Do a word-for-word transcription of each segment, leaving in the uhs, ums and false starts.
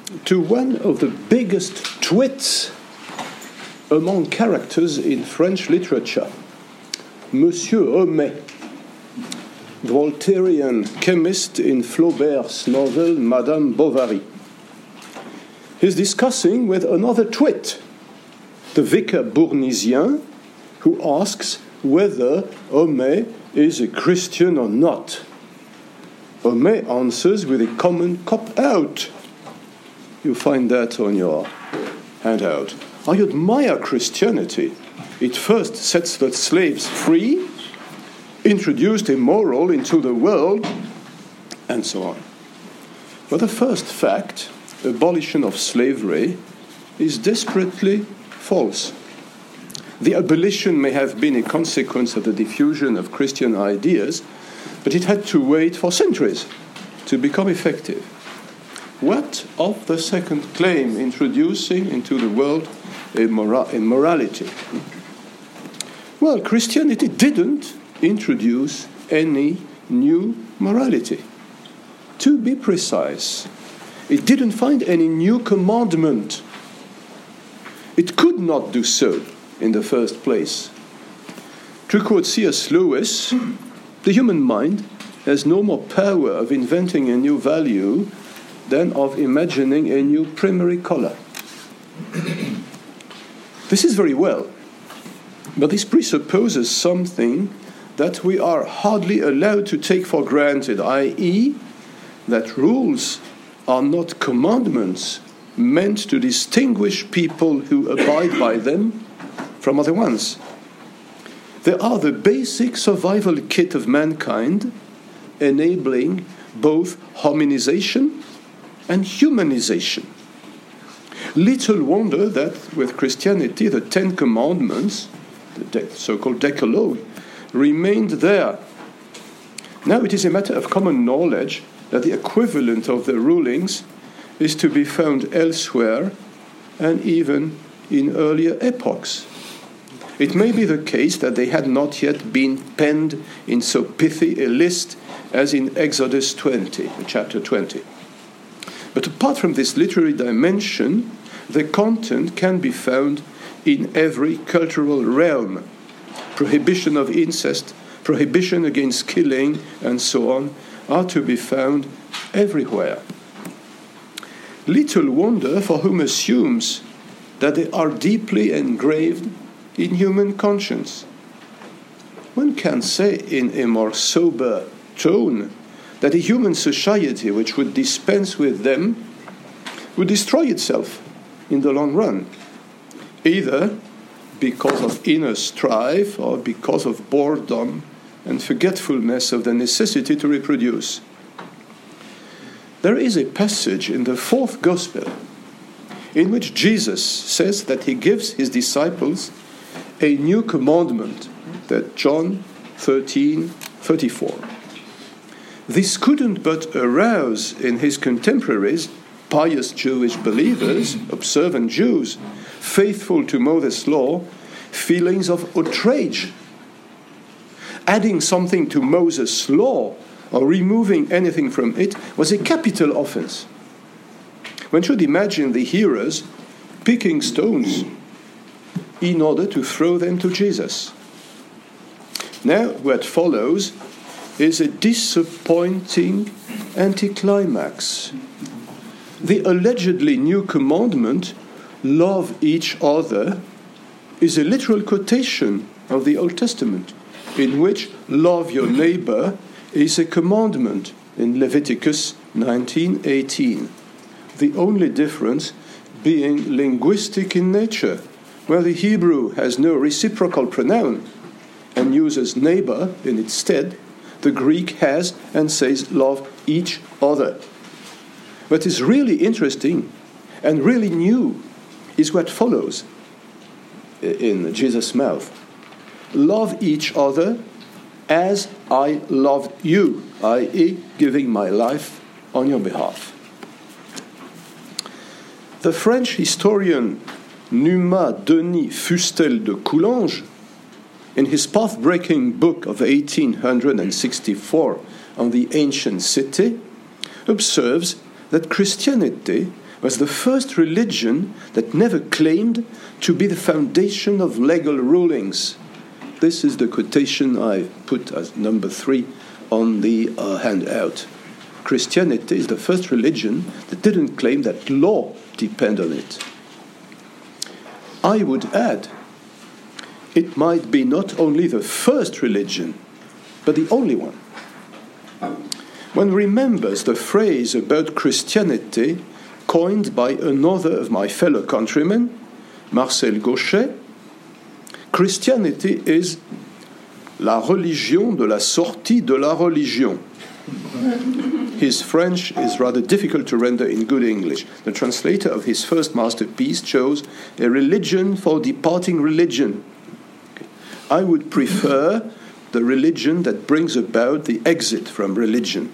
to one of the biggest twits among characters in French literature, Monsieur Homais, the Voltairian chemist in Flaubert's novel Madame Bovary. He's discussing with another twit, the vicar Bournisien, who asks whether Homais is a Christian or not. Homais answers with a common cop-out. You find that on your handout. I admire Christianity. It first sets the slaves free, introduced a moral into the world, and so on. But the first fact, abolition of slavery, is desperately false. The abolition may have been a consequence of the diffusion of Christian ideas, but it had to wait for centuries to become effective. What of the second claim, introducing into the world a, mora- a morality? Well, Christianity didn't introduce any new morality. To be precise, it didn't find any new commandment. It could not do so in the first place. To quote C S Lewis, the human mind has no more power of inventing a new value than of imagining a new primary color. This is very well, but this presupposes something that we are hardly allowed to take for granted, that is, that rules are not commandments meant to distinguish people who abide by them from other ones. They are the basic survival kit of mankind, enabling both hominization and humanization. Little wonder that with Christianity, the Ten Commandments, the de- so-called Decalogue, remained there. Now it is a matter of common knowledge that the equivalent of the rulings is to be found elsewhere and even in earlier epochs. It may be the case that they had not yet been penned in so pithy a list as in Exodus twenty, chapter twenty. But apart from this literary dimension, the content can be found in every cultural realm. Prohibition of incest, prohibition against killing, and so on, are to be found everywhere. Little wonder for whom assumes that they are deeply engraved in human conscience. One can say in a more sober tone that a human society which would dispense with them would destroy itself in the long run, either because of inner strife or because of boredom and forgetfulness of the necessity to reproduce. There is a passage in the fourth gospel in which Jesus says that he gives his disciples a new commandment, that John thirteen thirty-four. This couldn't but arouse in his contemporaries, pious Jewish believers, observant Jews, faithful to Moses' law, feelings of outrage. Adding something to Moses' law or removing anything from it was a capital offense. One should imagine the hearers picking stones in order to throw them to Jesus. Now, what follows is a disappointing anticlimax. The allegedly new commandment, love each other, is a literal quotation of the Old Testament, in which love your neighbor is a commandment in Leviticus nineteen eighteen. The only difference being linguistic in nature, where the Hebrew has no reciprocal pronoun and uses neighbor in its stead, the Greek has and says love each other. What is really interesting and really new is what follows in Jesus' mouth. Love each other as I loved you, that is, giving my life on your behalf. The French historian Numa Denis Fustel de Coulanges, in his path-breaking book of eighteen sixty-four on the ancient city, observes that Christianity was the first religion that never claimed to be the foundation of legal rulings. This is the quotation I put as number three on the uh, handout. Christianity is the first religion that didn't claim that law depend on it. I would add, it might be not only the first religion, but the only one. One remembers the phrase about Christianity coined by another of my fellow countrymen, Marcel Gauchet. Christianity is la religion de la sortie de la religion. His French is rather difficult to render in good English. The translator of his first masterpiece chose a religion for departing religion. Okay. I would prefer the religion that brings about the exit from religion.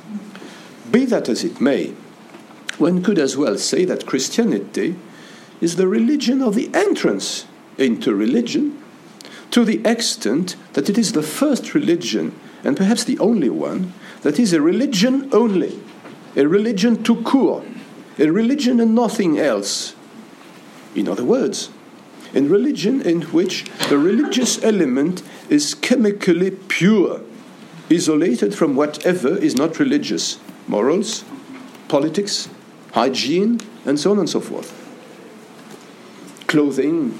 Be that as it may, one could as well say that Christianity is the religion of the entrance into religion, to the extent that it is the first religion, and perhaps the only one, that is a religion only, a religion tout court, a religion and nothing else. In other words, a religion in which the religious element is chemically pure, isolated from whatever is not religious, morals, politics, hygiene, and so on and so forth. Clothing.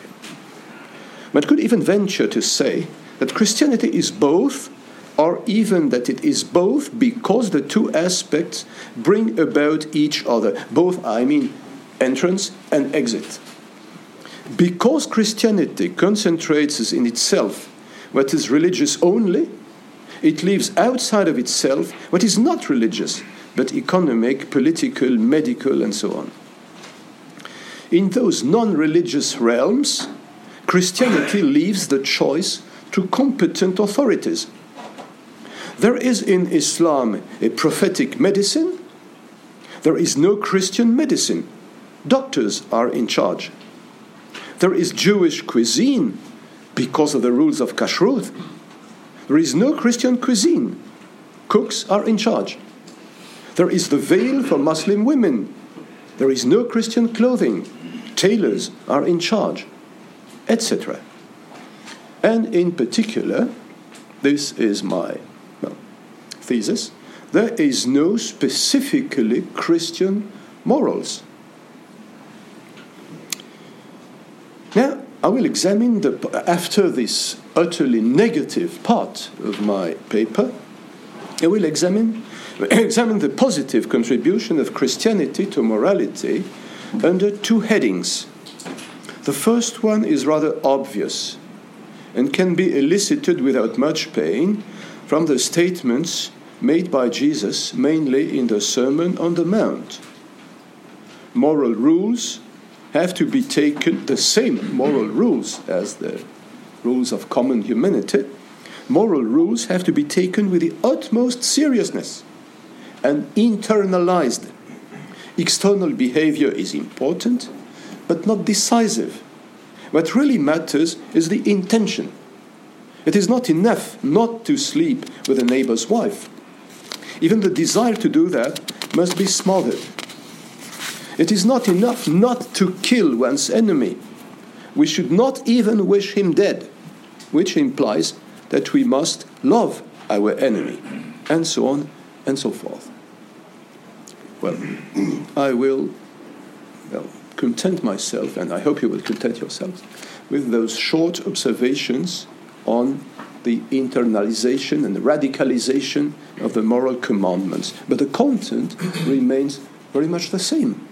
One could even venture to say that Christianity is both, or even that it is both because the two aspects bring about each other. Both, I mean, entrance and exit. Because Christianity concentrates in itself what is religious only, it leaves outside of itself what is not religious, but economic, political, medical, and so on. In those non-religious realms, Christianity leaves the choice to competent authorities. There is in Islam a prophetic medicine. There is no Christian medicine. Doctors are in charge. There is Jewish cuisine because of the rules of kashrut. There is no Christian cuisine. Cooks are in charge. There is the veil for Muslim women. There is no Christian clothing. Tailors are in charge, et cetera. And in particular, this is my well, thesis, there is no specifically Christian morals. Now, I will examine, the, after this utterly negative part of my paper, I will examine, examine the positive contribution of Christianity to morality under two headings. The first one is rather obvious and can be elicited without much pain from the statements made by Jesus, mainly in the Sermon on the Mount. Moral rules have to be taken, the same moral rules as the rules of common humanity, moral rules have to be taken with the utmost seriousness and internalized. External behavior is important, but not decisive. What really matters is the intention. It is not enough not to sleep with a neighbor's wife. Even the desire to do that must be smothered. It is not enough not to kill one's enemy. We should not even wish him dead, which implies that we must love our enemy, and so on and so forth. Well, I will well, content myself, and I hope you will content yourselves, with those short observations on the internalization and the radicalization of the moral commandments. But the content remains very much the same.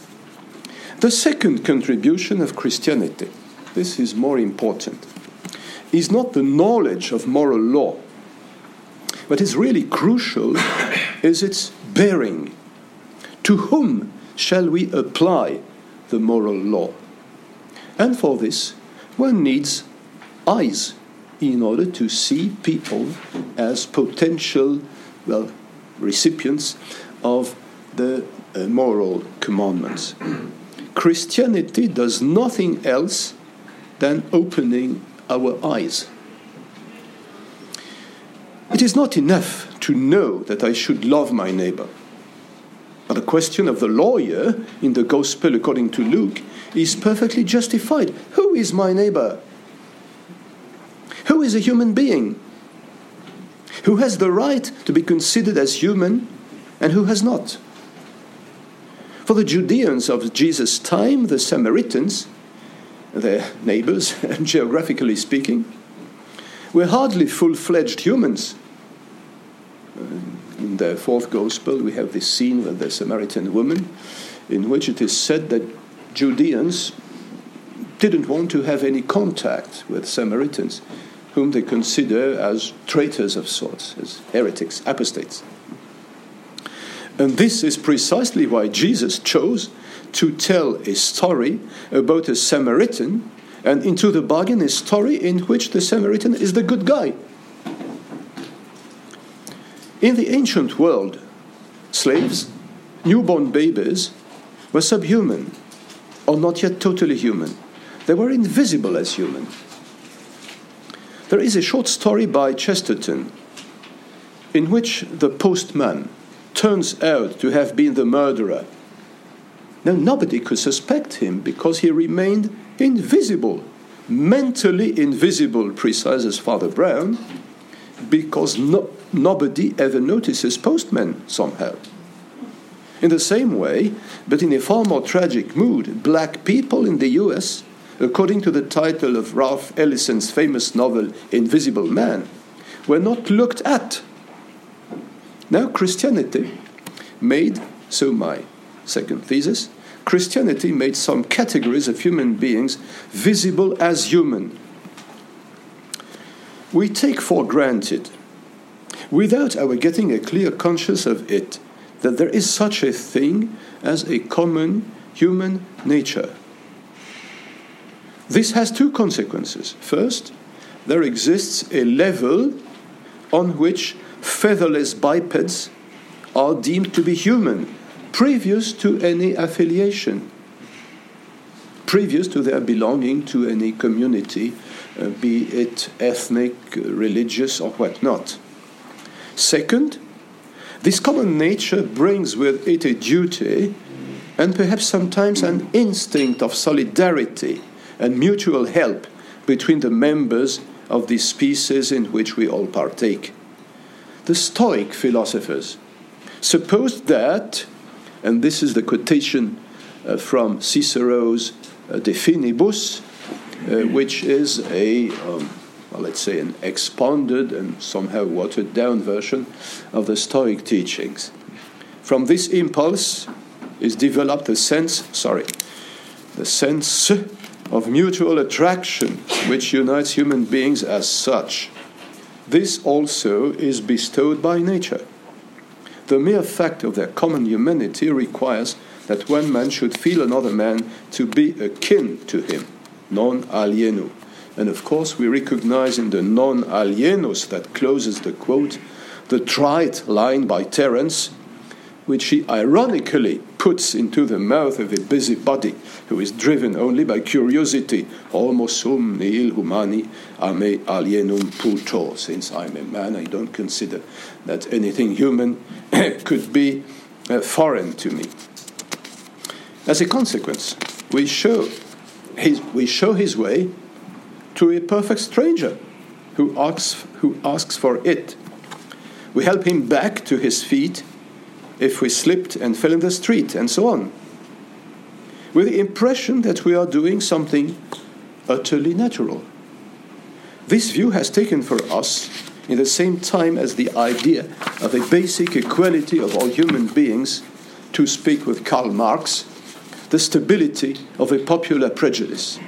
The second contribution of Christianity, this is more important, is not the knowledge of moral law. What is really crucial is its bearing. To whom shall we apply the moral law? And for this, one needs eyes in order to see people as potential, well, recipients of the uh, moral commandments. Christianity does nothing else than opening our eyes. It is not enough to know that I should love my neighbor. The question of the lawyer in the Gospel according to Luke is perfectly justified. Who is my neighbor? Who is a human being? Who has the right to be considered as human and who has not? For the Judeans of Jesus' time, the Samaritans, their neighbors, geographically speaking, were hardly full-fledged humans. In the fourth Gospel, we have this scene with the Samaritan woman, in which it is said that Judeans didn't want to have any contact with Samaritans, whom they consider as traitors of sorts, as heretics, apostates. And this is precisely why Jesus chose to tell a story about a Samaritan, and into the bargain a story in which the Samaritan is the good guy. In the ancient world, slaves, newborn babies, were subhuman, or not yet totally human. They were invisible as human. There is a short story by Chesterton in which the postman turns out to have been the murderer. Now, nobody could suspect him because he remained invisible, mentally invisible, precise as Father Brown, because no, nobody ever notices postmen somehow. In the same way, but in a far more tragic mood, black people in the U S, according to the title of Ralph Ellison's famous novel Invisible Man, were not looked at. Now Christianity made, so my second thesis, Christianity made some categories of human beings visible as human. We take for granted, without our getting a clear conscience of it, that there is such a thing as a common human nature. This has two consequences. First, there exists a level on which featherless bipeds are deemed to be human, previous to any affiliation, previous to their belonging to any community, uh, be it ethnic, religious, or whatnot. Second, this common nature brings with it a duty and perhaps sometimes an instinct of solidarity and mutual help between the members of the species in which we all partake. The Stoic philosophers supposed that, and this is the quotation uh, from Cicero's uh, De Finibus, uh, which is a, um, well, let's say, an expanded and somehow watered-down version of the Stoic teachings. From this impulse is developed the sense, sorry, the sense of mutual attraction which unites human beings as such. This also is bestowed by nature. The mere fact of their common humanity requires that one man should feel another man to be akin to him, non alieno. And of course, we recognize in the non alienos that closes the quote the trite line by Terence, which he ironically puts into the mouth of a busybody who is driven only by curiosity, homo sum nihil humani a me alienum puto. Since I'm a man, I don't consider that anything human could be uh, foreign to me. As a consequence, we show his, we show his way to a perfect stranger who asks, who asks for it. We help him back to his feet if we slipped and fell in the street, and so on, with the impression that we are doing something utterly natural. This view has taken for us, in the same time as the idea of a basic equality of all human beings, to speak with Karl Marx, the stability of a popular prejudice.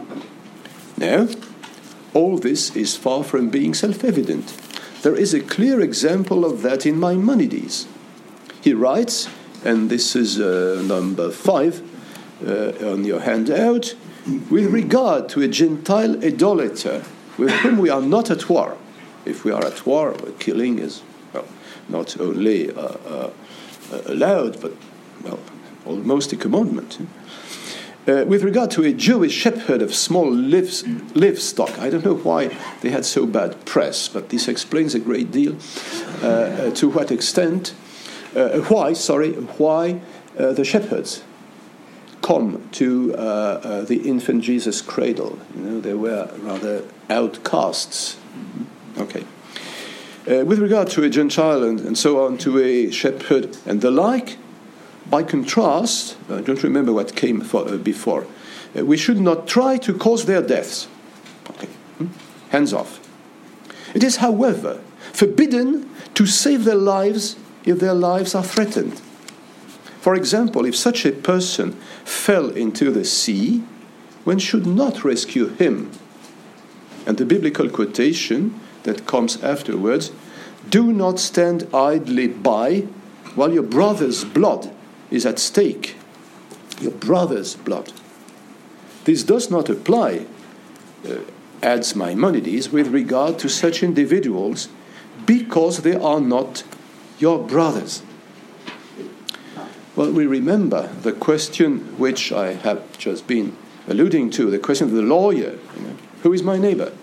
Now, all this is far from being self-evident. There is a clear example of that in Maimonides. He writes, and this is uh, number five uh, on your handout, with regard to a Gentile idolater with whom we are not at war. If we are at war, killing is, well, not only uh, uh, allowed, but, well, almost a commandment. Uh, with regard to a Jewish shepherd of small lives, livestock, I don't know why they had so bad press, but this explains a great deal. Uh, uh, to what extent uh, why, sorry, why uh, the shepherds come to uh, uh, the infant Jesus cradle. You know, they were rather outcasts. Okay. Uh, with regard to a Gentile and, and so on, to a shepherd and the like, by contrast, I don't remember what came for, uh, before, uh, we should not try to cause their deaths. Okay. Hmm? Hands off. It is, however, forbidden to save their lives if their lives are threatened. For example, if such a person fell into the sea, one should not rescue him. And the biblical quotation that comes afterwards, do not stand idly by while your brother's blood is at stake. Your brother's blood. This does not apply, uh, adds Maimonides, with regard to such individuals because they are not your brothers. Well, we remember the question which I have just been alluding to, the question of the lawyer. You know, who is my neighbor?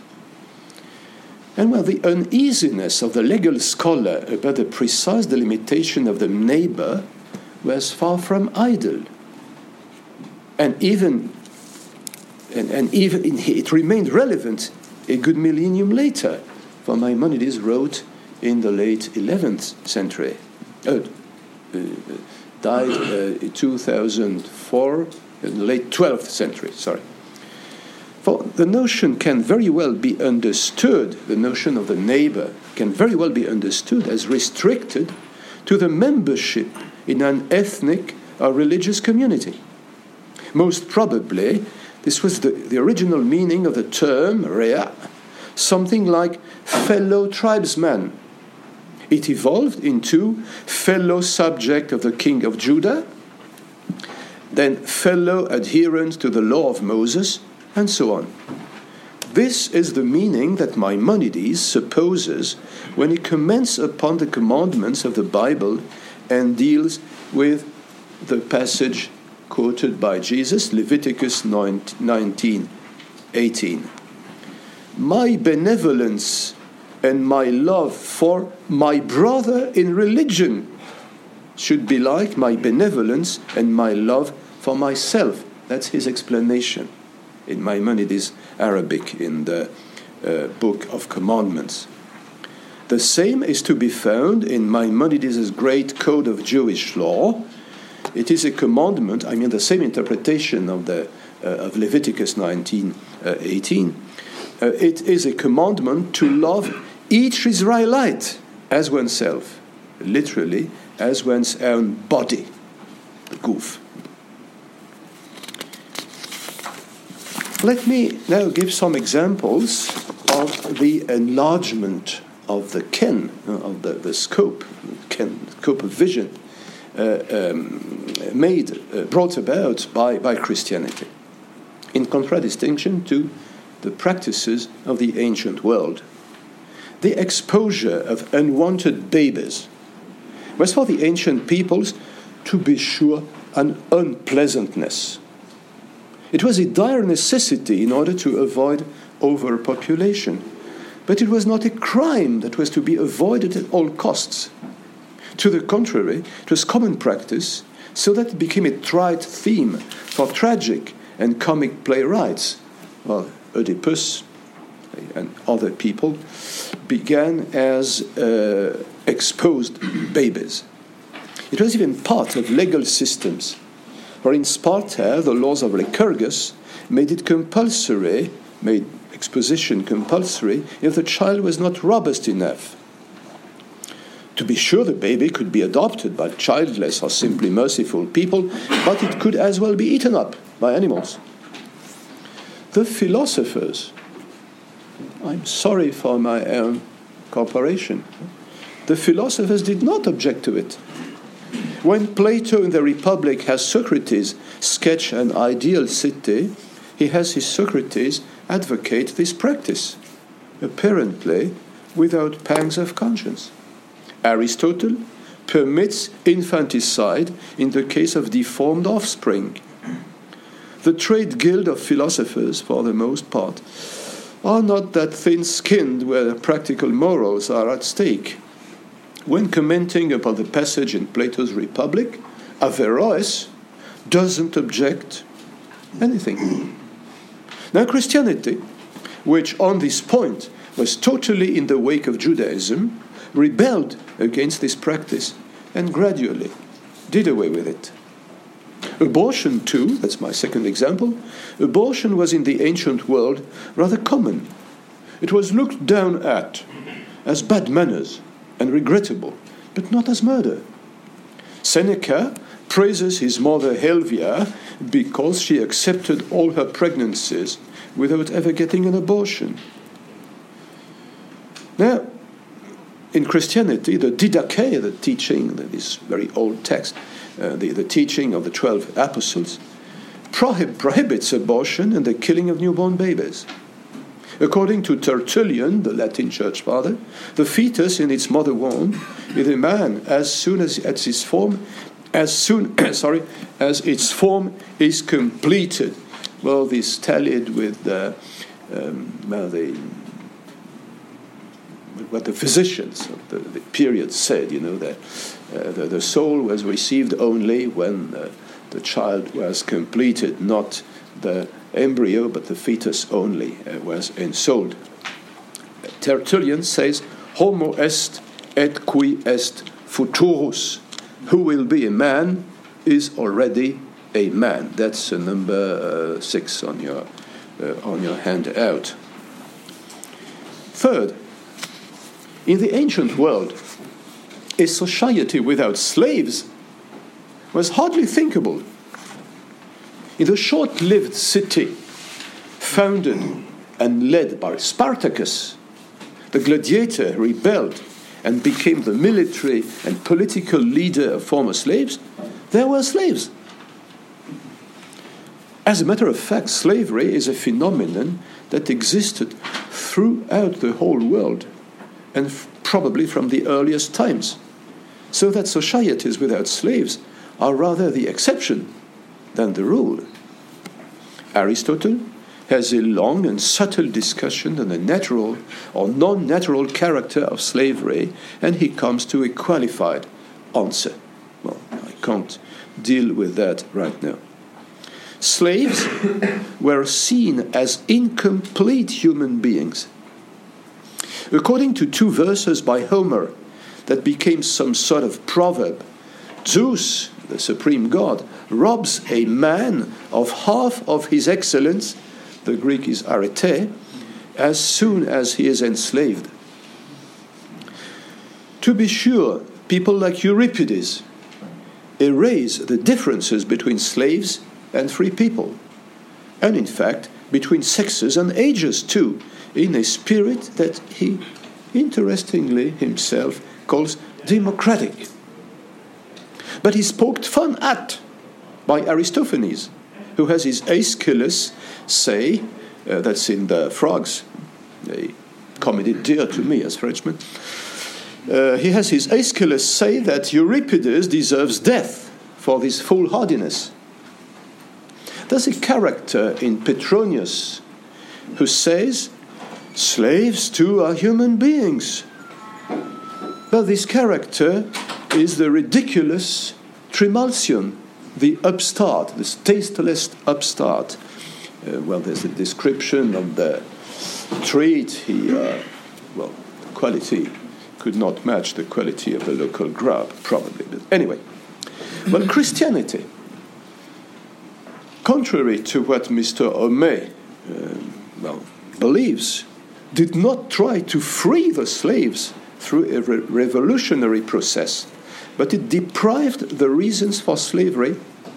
And well, the uneasiness of the legal scholar about the precise delimitation of the neighbor was far from idle. And even, and, and even it remained relevant a good millennium later, for Maimonides wrote in the late eleventh century. Uh, uh, died uh, in two thousand four, in the late twelfth century, sorry. For the notion can very well be understood, the notion of the neighbor can very well be understood as restricted to the membership in an ethnic or religious community. Most probably, this was the, the original meaning of the term, rea, something like fellow tribesman. It evolved into fellow subject of the king of Judah, then fellow adherent to the law of Moses, and so on. This is the meaning that Maimonides supposes when he comments upon the commandments of the Bible and deals with the passage quoted by Jesus, Leviticus nineteen eighteen. My benevolence and my love for my brother in religion should be like my benevolence and my love for myself. That's his explanation in Maimonides' Arabic, in the uh, Book of Commandments. The same is to be found in Maimonides' great code of Jewish law. It is a commandment, I mean the same interpretation of, the, uh, of Leviticus nineteen eighteen. Uh, it is a commandment to love each Israelite as oneself, literally as one's own body, the goof. Let me now give some examples of the enlargement of the ken, of the, the scope, ken, scope of vision, uh, um, made, uh, brought about by, by Christianity, in contradistinction to the practices of the ancient world. The exposure of unwanted babies was for the ancient peoples, to be sure, an unpleasantness. It was a dire necessity in order to avoid overpopulation, but it was not a crime that was to be avoided at all costs. To the contrary, it was common practice, so that it became a trite theme for tragic and comic playwrights. Well, Oedipus and other people began as uh, exposed babies. It was even part of legal systems. For in Sparta, the laws of Lycurgus made it compulsory, made exposition compulsory, if the child was not robust enough. To be sure, the baby could be adopted by childless or simply merciful people, but it could as well be eaten up by animals. The philosophers, I'm sorry for my own corporation, the philosophers did not object to it. When Plato in the Republic has Socrates sketch an ideal city, he has his Socrates advocate this practice, apparently without pangs of conscience. Aristotle permits infanticide in the case of deformed offspring. The trade guild of philosophers, for the most part, are not that thin-skinned where practical morals are at stake. when commenting upon the passage in Plato's Republic, Averroes doesn't object anything. Now, Christianity, which on this point was totally in the wake of Judaism, rebelled against this practice and gradually did away with it. Abortion, too, that's my second example, abortion was in the ancient world rather common. It was looked down at as bad manners and regrettable, but not as murder. Seneca praises his mother Helvia because she accepted all her pregnancies without ever getting an abortion. Now, in Christianity, the Didache, the teaching, this very old text, uh, the, the teaching of the twelve apostles, prohib- prohibits abortion and the killing of newborn babies. According to Tertullian, the Latin church father, the fetus in its mother womb is a man as soon as as its form, as soon sorry, as its form is completed. Well, this tallied with uh, um, well, the what the physicians of the, the period said. You know that uh, the, the soul was received only when uh, the child was completed, not the embryo, but the fetus only uh, was ensouled. Tertullian says, "Homo est et qui est futurus." Who will be a man is already a man. That's uh, number uh, six on your uh, on your handout. Third, in the ancient world, a society without slaves was hardly thinkable. In the short-lived city founded and led by Spartacus, the gladiator rebelled and became the military and political leader of former slaves. There were slaves. As a matter of fact, slavery is a phenomenon that existed throughout the whole world, and f- probably from the earliest times, so that societies without slaves are rather the exception than the rule. Aristotle has a long and subtle discussion on the natural or non-natural character of slavery, and he comes to a qualified answer. Well, I can't deal with that right now. Slaves were seen as incomplete human beings. According to two verses by Homer that became some sort of proverb, Zeus, the supreme god, robs a man of half of his excellence, the Greek is arete, as soon as he is enslaved. To be sure, people like Euripides erase the differences between slaves and free people, and in fact between sexes and ages too, in a spirit that he, interestingly himself, calls democratic. But he's poked fun at by Aristophanes, who has his Aeschylus say, uh, that's in the Frogs, a comedy dear to me as Frenchman, uh, he has his Aeschylus say that Euripides deserves death for this foolhardiness. There's a character in Petronius who says, slaves too are human beings. But this character is the ridiculous Trimalcion, the upstart, the tasteless upstart. Uh, well, there's a description of the treat. He, uh, well, the quality could not match the quality of the local grub, probably. But anyway, well, Christianity, contrary to what Mister Homais, uh, well, believes, did not try to free the slaves through a re- revolutionary process, but it deprived the reasons for slavery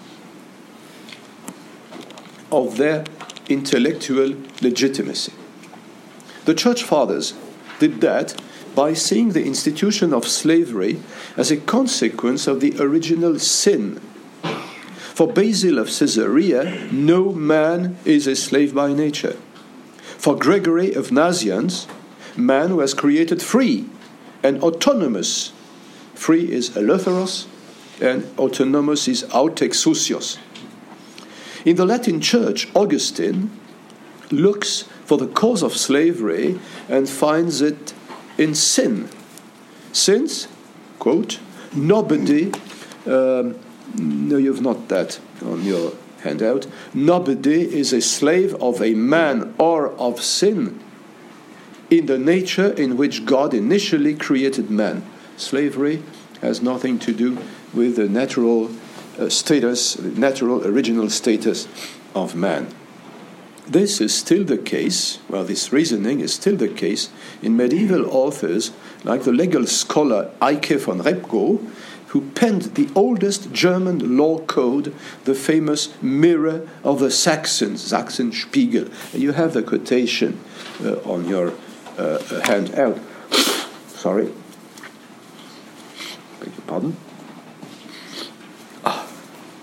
of their intellectual legitimacy. The Church Fathers did that by seeing the institution of slavery as a consequence of the original sin. For Basil of Caesarea, no man is a slave by nature. For Gregory of Nazianz, man was created free and autonomous. Free is eleutheros, and autonomous is autexousios. In the Latin Church, Augustine looks for the cause of slavery and finds it in sin, since quote, nobody, um, no, you've not that on your handout, nobody is a slave of a man or of sin in the nature in which God initially created man. Slavery has nothing to do with the natural uh, status, natural original status of man. This is still the case, well, this reasoning is still the case in medieval authors like the legal scholar Eike von Repgow, who penned the oldest German law code, the famous Mirror of the Saxons, Sachsenspiegel. And you have the quotation uh, on your uh, handout. Sorry. Beg your pardon. Ah.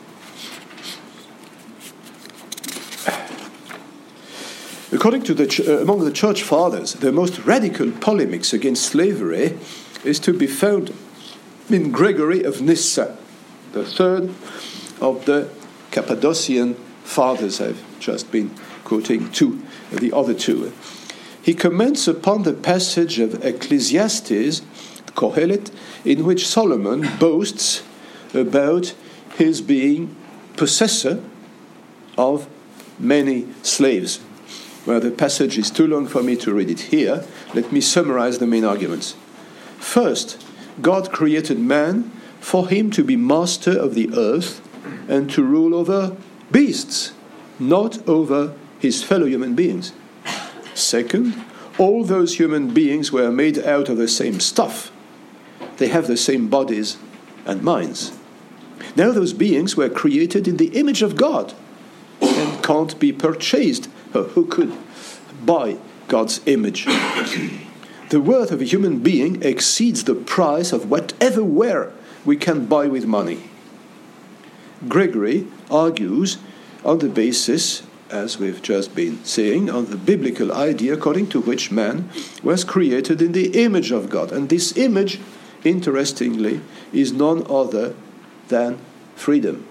According to the ch- uh, among the church fathers, the most radical polemics against slavery is to be found in Gregory of Nyssa, the third of the Cappadocian fathers. I've just been quoting two, the other two. He comments upon the passage of Ecclesiastes, Kohelet, in which Solomon boasts about his being possessor of many slaves. Well, the passage is too long for me to read it here. Let me summarize the main arguments. First, God created man for him to be master of the earth and to rule over beasts, not over his fellow human beings. Second, all those human beings were made out of the same stuff. They have the same bodies and minds. Now those beings were created in the image of God and can't be purchased. Who could buy God's image? The worth of a human being exceeds the price of whatever ware we can buy with money. Gregory argues on the basis, as we've just been saying, on the biblical idea according to which man was created in the image of God. And this image, interestingly, is none other than freedom.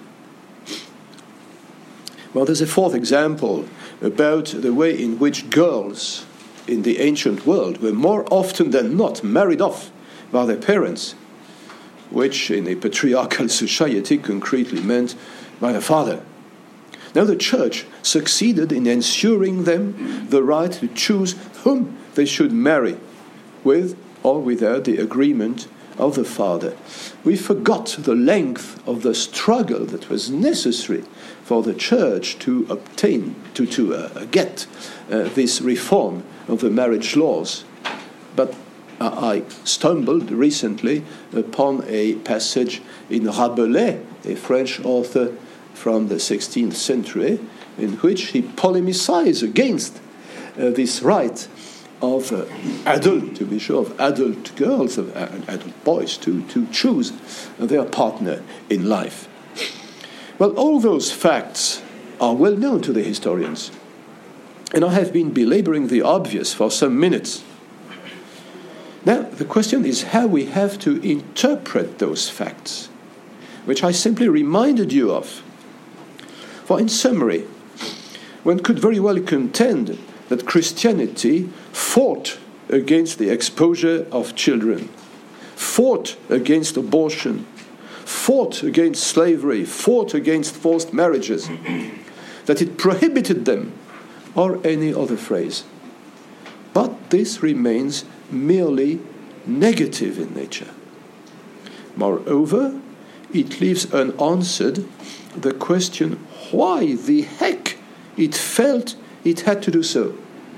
Well, there's a fourth example about the way in which girls in the ancient world were more often than not married off by their parents, which in a patriarchal society concretely meant by the father. Now the church succeeded in ensuring them the right to choose whom they should marry, with or without the agreement of the father. We forgot the length of the struggle that was necessary for the church to obtain, to, to uh, get uh, this reform of the marriage laws. But uh, I stumbled recently upon a passage in Rabelais, a French author from the sixteenth century, in which he polemicized against uh, this right of uh, adult, to be sure, of adult girls, of uh, adult boys to, to choose their partner in life. Well, all those facts are well known to the historians, and I have been belaboring the obvious for some minutes. Now, the question is how we have to interpret those facts, which I simply reminded you of. For in summary, one could very well contend that Christianity fought against the exposure of children, fought against abortion, fought against slavery, fought against forced marriages, that it prohibited them, or any other phrase. But this remains merely negative in nature. Moreover, it leaves unanswered the question why the heck it felt it had to do so.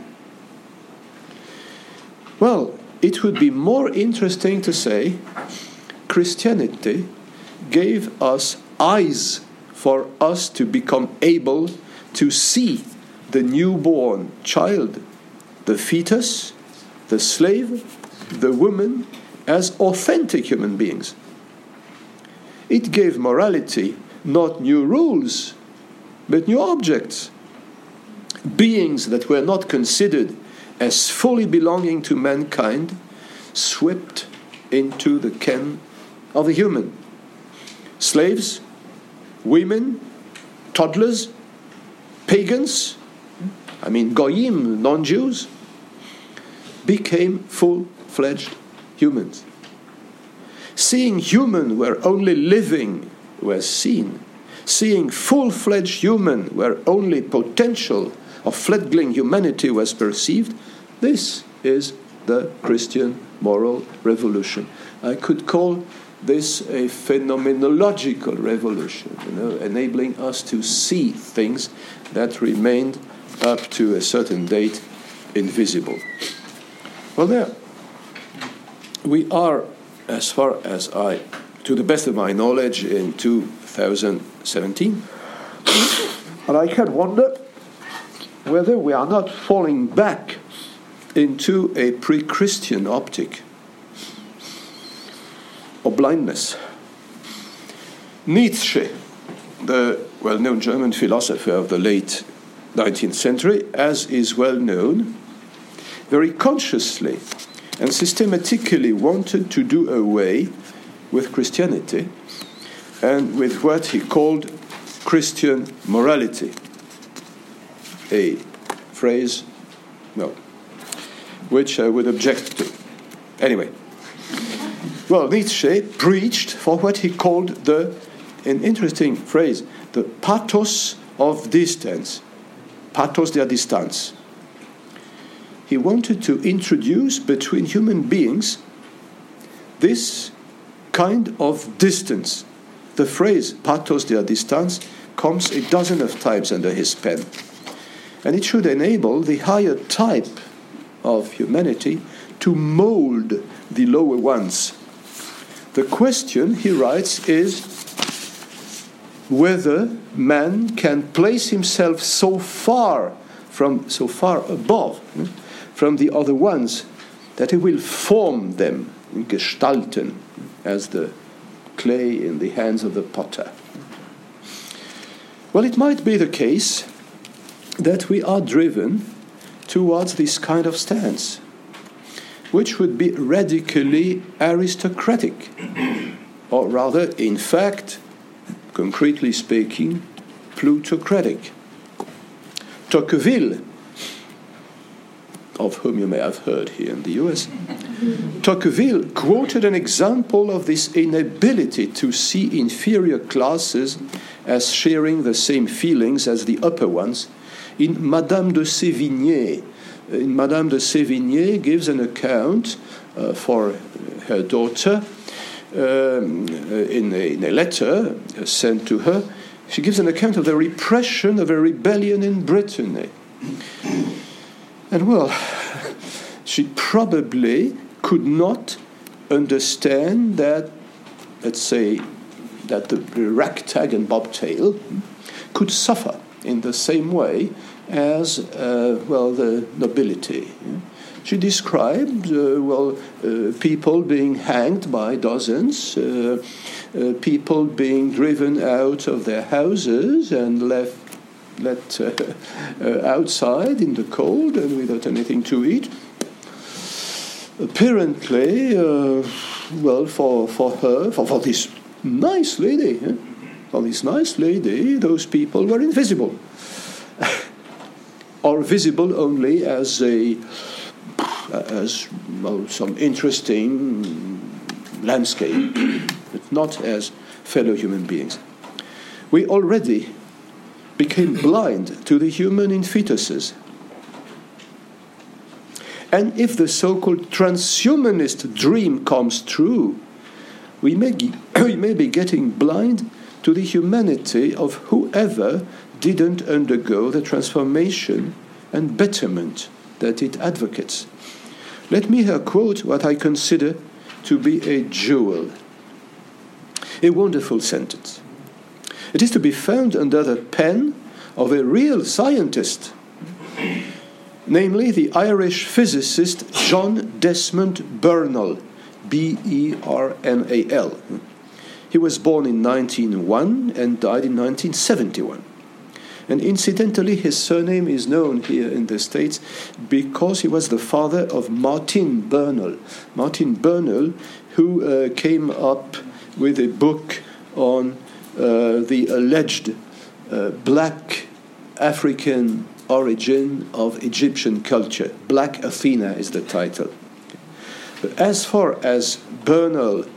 Well, it would be more interesting to say Christianity gave us eyes for us to become able to see the newborn child, the fetus, the slave, the woman, as authentic human beings. It gave morality not new rules, but new objects, beings that were not considered as fully belonging to mankind, swept into the ken of the human. Slaves, women, toddlers, pagans, I mean goyim, non-Jews, became full-fledged humans. seeing human where only living was seen, seeing full-fledged human where only potential of fledgling humanity was perceived, this is the Christian moral revolution. I could call this a phenomenological revolution, you know, enabling us to see things that remained up to a certain date invisible. Well, there we are, as far as I, to the best of my knowledge, in two thousand seventeen. And I can wonder whether we are not falling back into a pre-Christian optic or blindness. Nietzsche, the well-known German philosopher of the late nineteenth century, as is well known, very consciously and systematically wanted to do away with Christianity and with what he called Christian morality. A phrase, no, which I would object to. Anyway, well, Nietzsche preached for what he called the, an interesting phrase, the pathos of distance, pathos der Distanz. He wanted to introduce between human beings this kind of distance. The phrase pathos der Distanz comes a dozen of times under his pen. And it should enable the higher type of humanity to mold the lower ones. The question, he writes, is whether man can place himself so far from so far above from the other ones that he will form them, gestalten, as the clay in the hands of the potter. Well, it might be the case that we are driven towards this kind of stance, which would be radically aristocratic, or rather, in fact, concretely speaking, plutocratic. Tocqueville, of whom you may have heard here in the U S, Tocqueville quoted an example of this inability to see inferior classes as sharing the same feelings as the upper ones in Madame de Sévigné. In Madame de Sévigné gives an account uh, for her daughter um, in, a, in a letter sent to her. She gives an account of the repression of a rebellion in Brittany. And well, she probably could not understand that, let's say, that the ragtag and bobtail could suffer in the same way as, uh, well, the nobility. She described, uh, well, uh, people being hanged by dozens, uh, uh, people being driven out of their houses and left let uh, uh, outside in the cold and without anything to eat. Apparently, uh, well, for, for her, for, for this nice lady, eh? for this nice lady, those people were invisible. Or visible only as a, as well, some interesting landscape, but not as fellow human beings. We already became blind to the human in fetuses. And if the so-called transhumanist dream comes true, we may, we may be getting blind to the humanity of whoever didn't undergo the transformation and betterment that it advocates. Let me here quote what I consider to be a jewel, a wonderful sentence. It is to be found under the pen of a real scientist, namely the Irish physicist John Desmond Bernal, B E R N A L. He was born in nineteen oh one and died in nineteen seventy-one. And incidentally, his surname is known here in the States because he was the father of Martin Bernal. Martin Bernal, who uh, came up with a book on uh, the alleged uh, black African origin of Egyptian culture. Black Athena is the title. But as far as Bernal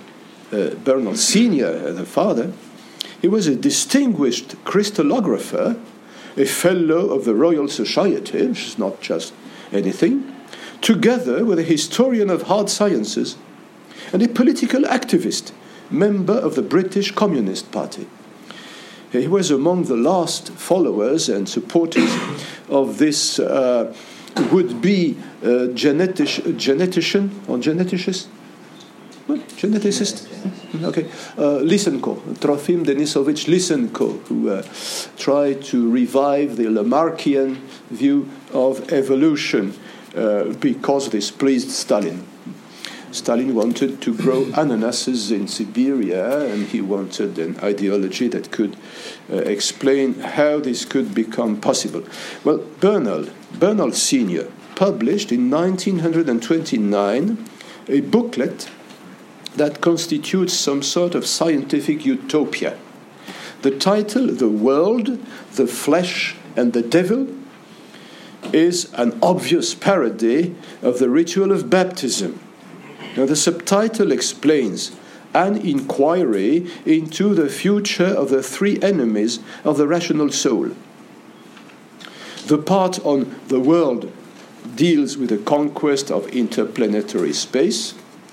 uh, Bernal Senior, the father, he was a distinguished crystallographer, a fellow of the Royal Society, which is not just anything, together with a historian of hard sciences and a political activist, member of the British Communist Party. He was among the last followers and supporters of this uh, would-be uh, genetic, genetician or geneticist? What? Geneticist? Okay. Uh, Lysenko, Trofim Denisovich Lysenko, who uh, tried to revive the Lamarckian view of evolution uh, because this pleased Stalin. Stalin wanted to grow ananases in Siberia, and he wanted an ideology that could uh, explain how this could become possible. Well, Bernal, Bernal Senior published in nineteen twenty-nine a booklet that constitutes some sort of scientific utopia. The title, The World, the Flesh, and the Devil, is an obvious parody of the ritual of baptism. Now, the subtitle explains an inquiry into the future of the three enemies of the rational soul. The part on the world deals with the conquest of interplanetary space.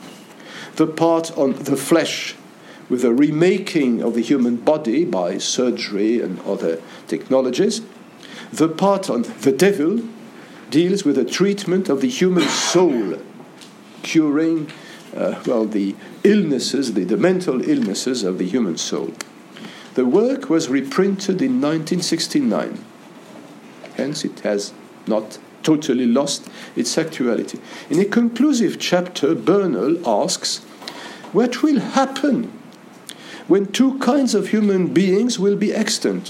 The part on the flesh with the remaking of the human body by surgery and other technologies. The part on the devil deals with the treatment of the human soul, curing, uh, well, the illnesses, the, the mental illnesses of the human soul. The work was reprinted in nineteen sixty-nine. Hence, it has not totally lost its actuality. In a conclusive chapter, Bernal asks, what will happen when two kinds of human beings will be extant?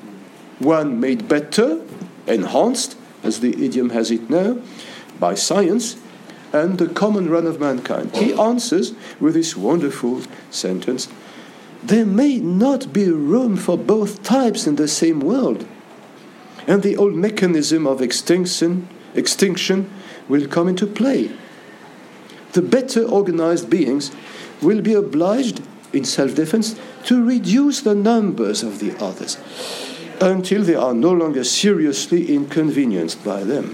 One made better, enhanced, as the idiom has it now, by science, and the common run of mankind. He answers with this wonderful sentence, there may not be room for both types in the same world, and the old mechanism of extinction, extinction will come into play. The better organized beings will be obliged, in self-defense, to reduce the numbers of the others until they are no longer seriously inconvenienced by them.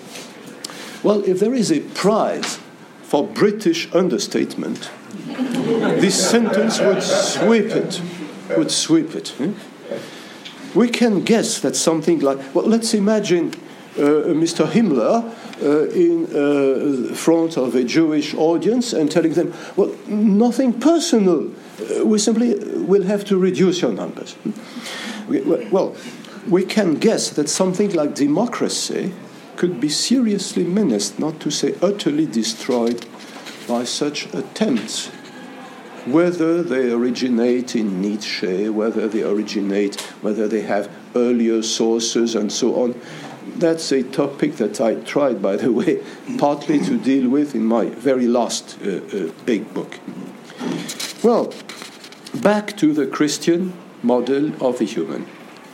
Well, if there is a prize for British understatement, this sentence would sweep it, would sweep it. Eh? We can guess that something like, well, let's imagine uh, Mister Himmler uh, in uh, front of a Jewish audience and telling them, well, nothing personal. Uh, we simply will have to reduce your numbers. Well, we can guess that something like democracy could be seriously menaced, not to say utterly destroyed, by such attempts. Whether they originate in Nietzsche, whether they originate, whether they have earlier sources and so on, that's a topic that I tried, by the way, partly to deal with in my very last uh, uh, big book. Well, back to the Christian model of the human.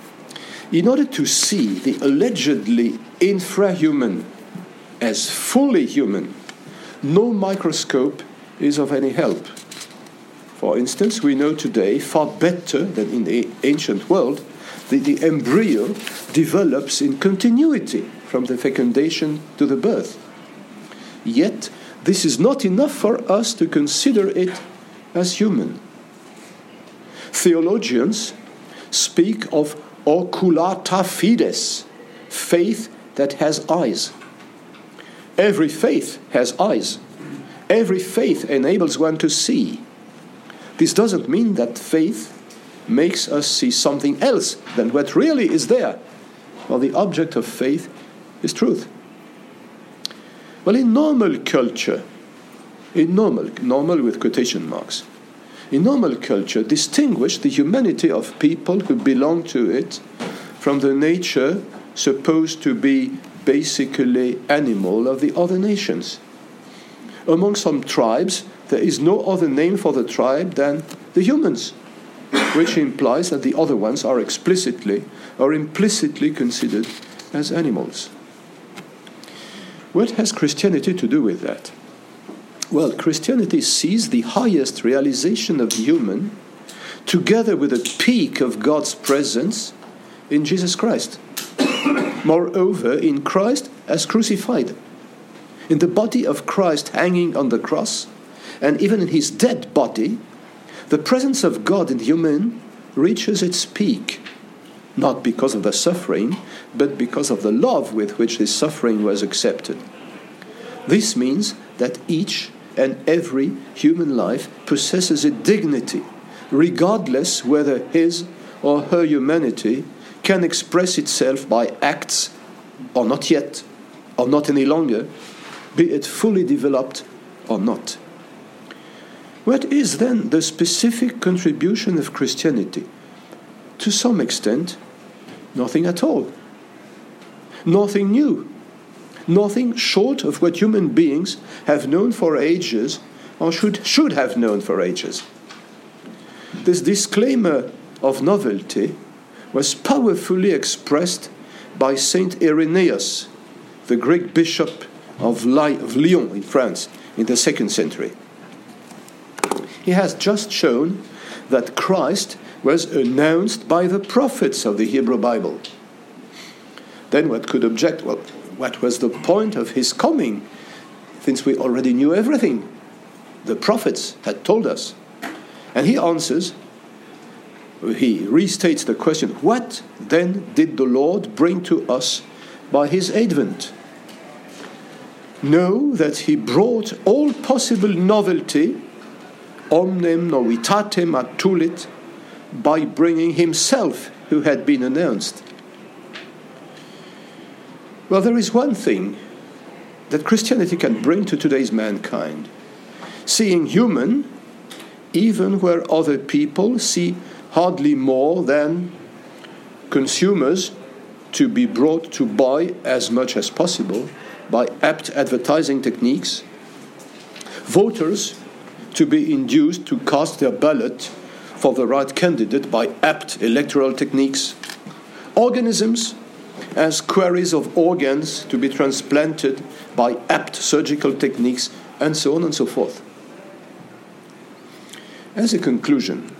In order to see the allegedly infrahuman as fully human, no microscope is of any help. For instance, we know today far better than in the ancient world that the embryo develops in continuity from the fecundation to the birth. Yet, this is not enough for us to consider it as human. Theologians speak of oculata fides, faith that has eyes. Every faith has eyes. Every faith enables one to see. This doesn't mean that faith makes us see something else than what really is there. Well, the object of faith is truth. Well, in normal culture, in normal, normal with quotation marks, in normal culture, distinguish the humanity of people who belong to it from the nature supposed to be basically animal of the other nations. Among some tribes, there is no other name for the tribe than the humans, which implies that the other ones are explicitly or implicitly considered as animals. What has Christianity to do with that? Well, Christianity sees the highest realization of the human together with a peak of God's presence in Jesus Christ. Moreover, in Christ as crucified. In the body of Christ hanging on the cross, and even in his dead body, the presence of God in the human reaches its peak, not because of the suffering, but because of the love with which this suffering was accepted. This means that each and every human life possesses a dignity, regardless whether his or her humanity can express itself by acts, or not yet, or not any longer, be it fully developed or not. What is then the specific contribution of Christianity? To some extent, nothing at all. Nothing new. Nothing short of what human beings have known for ages, or should, should have known for ages. This disclaimer of novelty was powerfully expressed by Saint Irenaeus, the Greek bishop of Lyon in France in the second century. He has just shown that Christ was announced by the prophets of the Hebrew Bible. Then what could object? Well, what was the point of his coming, since we already knew everything? The prophets had told us. And he answers, he restates the question, what then did the Lord bring to us by his advent? Know that he brought all possible novelty, omnem novitatem attulit, by bringing himself who had been announced. Well, there is one thing that Christianity can bring to today's mankind. Seeing human, even where other people see hardly more than consumers to be brought to buy as much as possible by apt advertising techniques, voters to be induced to cast their ballot for the right candidate by apt electoral techniques, organisms as quarries of organs to be transplanted by apt surgical techniques, and so on and so forth. As a conclusion,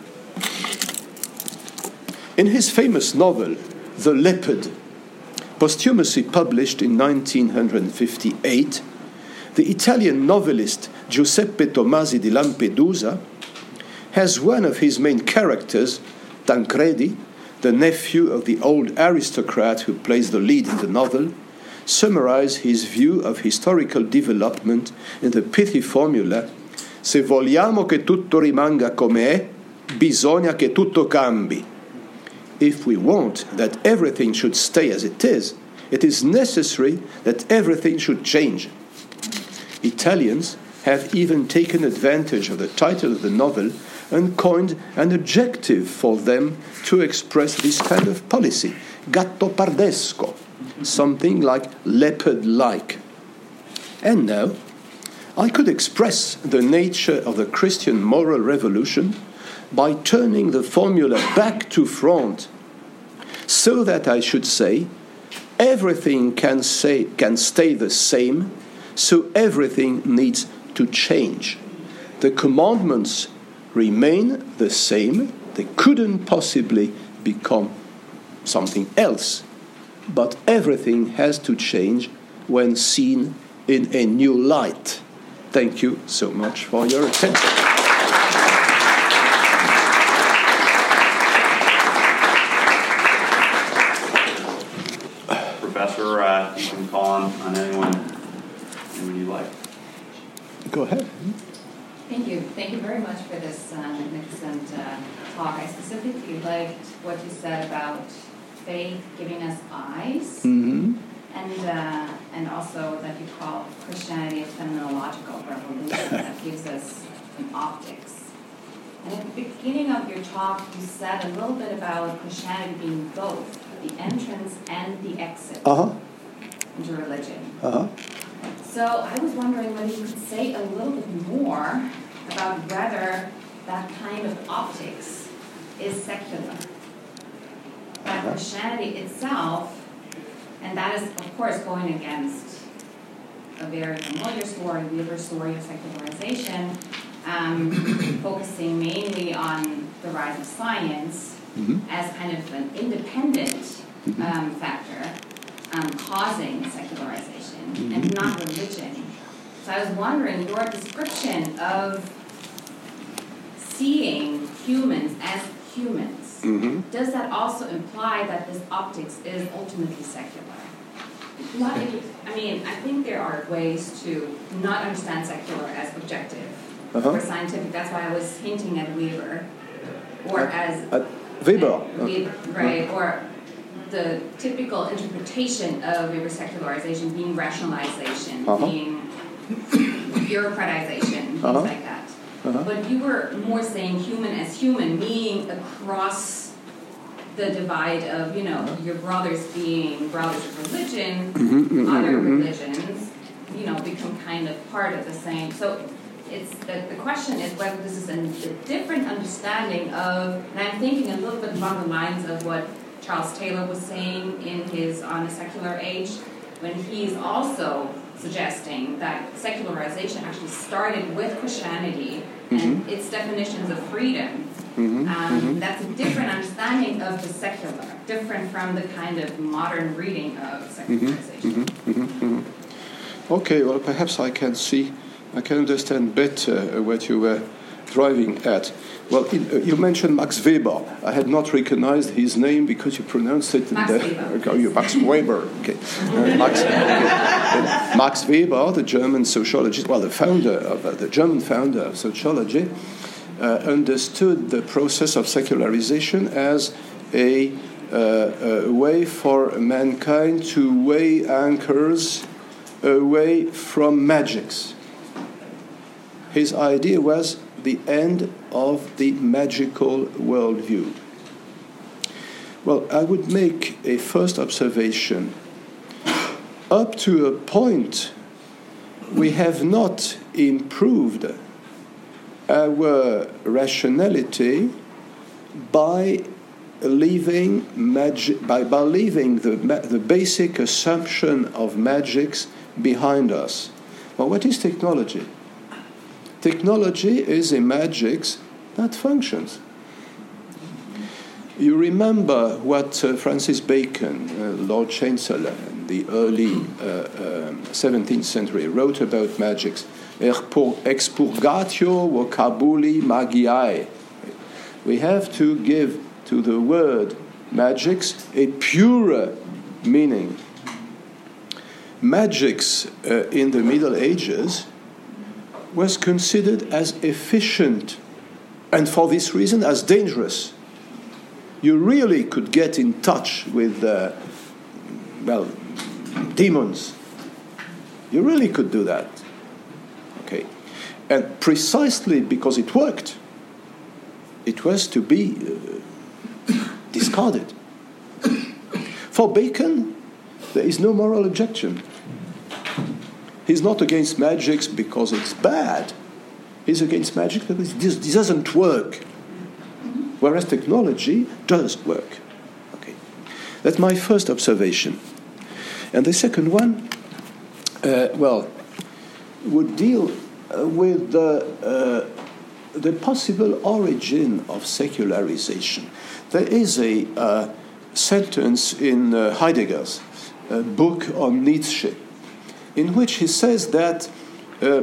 in his famous novel, The Leopard, posthumously published in nineteen fifty-eight, the Italian novelist Giuseppe Tomasi di Lampedusa has one of his main characters, Tancredi, the nephew of the old aristocrat who plays the lead in the novel, summarize his view of historical development in the pithy formula, se vogliamo che tutto rimanga come è, bisogna che tutto cambi. If we want that everything should stay as it is, it is necessary that everything should change. Italians have even taken advantage of the title of the novel and coined an adjective for them to express this kind of policy, gattopardesco, something like leopard-like. And now, I could express the nature of the Christian moral revolution by turning the formula back to front, so that I should say, everything can say can stay the same, so everything needs to change. The commandments remain the same, they couldn't possibly become something else, but everything has to change when seen in a new light. Thank you so much for your attention. Professor, uh, you can call on, on anyone, anyone you like. Go ahead. Thank you. Thank you very much for this uh, magnificent uh, talk. I specifically liked what you said about faith giving us eyes, Mm-hmm. and uh, and also that you call Christianity a phenomenological revolution that gives us an optics. And at the beginning of your talk, you said a little bit about Christianity being both the entrance and the exit Uh-huh. into religion. Uh-huh. So I was wondering whether you could say a little bit more about whether that kind of optics is secular. That Christianity itself, and that is, of course, going against a very familiar story, Weber's story of secularization, um, focusing mainly on the rise of science mm-hmm. as kind of an independent mm-hmm. um, factor um, causing secularization mm-hmm. and not religion. So I was wondering, your description of seeing humans as humans, mm-hmm. does that also imply that this optics is ultimately secular? Not any, I mean, I think there are ways to not understand secular as objective uh-huh. or scientific. That's why I was hinting at Weber, or uh, as uh, Weber, Weber right? Uh-huh. Or the typical interpretation of Weber's secularization being rationalization, uh-huh. being bureaucratization, things uh-huh. like that. Uh-huh. But you were more saying human as human, meaning across the divide of, you know, your brothers being brothers of religion, mm-hmm, mm-hmm, other mm-hmm. religions, you know, become kind of part of the same. So it's the, the question is whether this is a, a different understanding of, and I'm thinking a little bit along the lines of what Charles Taylor was saying in his On a Secular Age, when he's also suggesting that secularization actually started with Christianity mm-hmm. and its definitions of freedom. Mm-hmm. Um, mm-hmm. That's a different understanding of the secular, different from the kind of modern reading of secularization. Mm-hmm. Mm-hmm. Mm-hmm. Okay, well, perhaps I can see, I can understand better what you were driving at. Well, in, uh, you mentioned Max Weber. I had not recognized his name because you pronounced it. Max in the, Weber. Oh, you Max Weber. Okay. Uh, Max, okay. Max Weber, the German sociologist, well, the founder of uh, the German founder of sociology, uh, understood the process of secularization as a, uh, a way for mankind to weigh anchors away from magics. His idea was the end of the magical worldview. Well, I would make a first observation. Up to a point, we have not improved our rationality by leaving magic, by, by leaving the, the basic assumption of magics behind us. Well, what is technology? Technology is a magic that functions. You remember what uh, Francis Bacon, uh, Lord Chancellor, in the early uh, um, seventeenth century, wrote about magics. Expurgatio vocabuli magiae. We have to give to the word magics a purer meaning. Magics uh, in the Middle Ages was considered as efficient, and for this reason as dangerous. You really could get in touch with, uh, well, demons. You really could do that. Okay. And precisely because it worked, it was to be uh, discarded. For Bacon, there is no moral objection. He's not against magic because it's bad. He's against magic because this, this doesn't work. Whereas technology does work. Okay, that's my first observation. And the second one, uh, well, would deal uh, with the, uh, the possible origin of secularization. There is a uh, sentence in uh, Heidegger's uh, book on Nietzsche, in which he says that uh,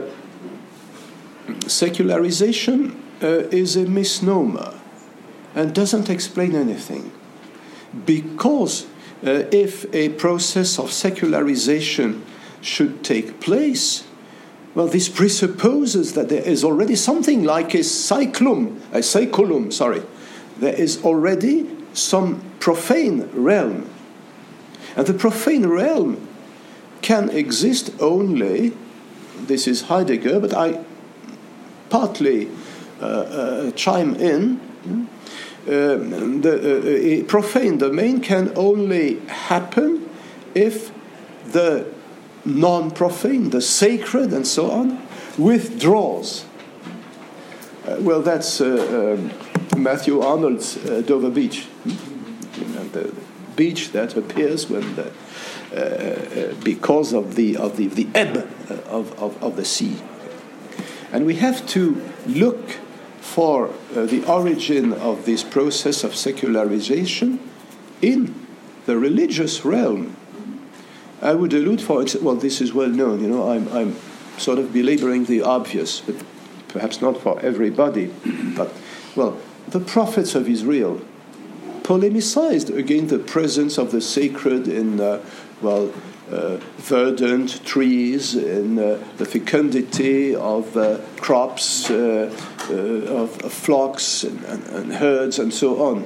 secularization uh, is a misnomer and doesn't explain anything. Because uh, if a process of secularization should take place, well, this presupposes that there is already something like a cyclum, a saeculum, sorry. There is already some profane realm. And the profane realm can exist only, this is Heidegger, but I partly uh, uh, chime in, uh, the uh, profane domain can only happen if the non-profane, the sacred and so on, withdraws. Uh, well, that's uh, um, Matthew Arnold's uh, Dover Beach. You know, the, beach that appears when the, uh, because of the of the, the ebb of, of, of the sea. And we have to look for uh, the origin of this process of secularization in the religious realm. I would allude for it, well, this is well known, you know, I'm, I'm sort of belaboring the obvious, but perhaps not for everybody. But, well, the prophets of Israel polemicized against the presence of the sacred in, uh, well, uh, verdant trees, in uh, the fecundity of uh, crops, uh, uh, of, of flocks and, and, and herds, and so on.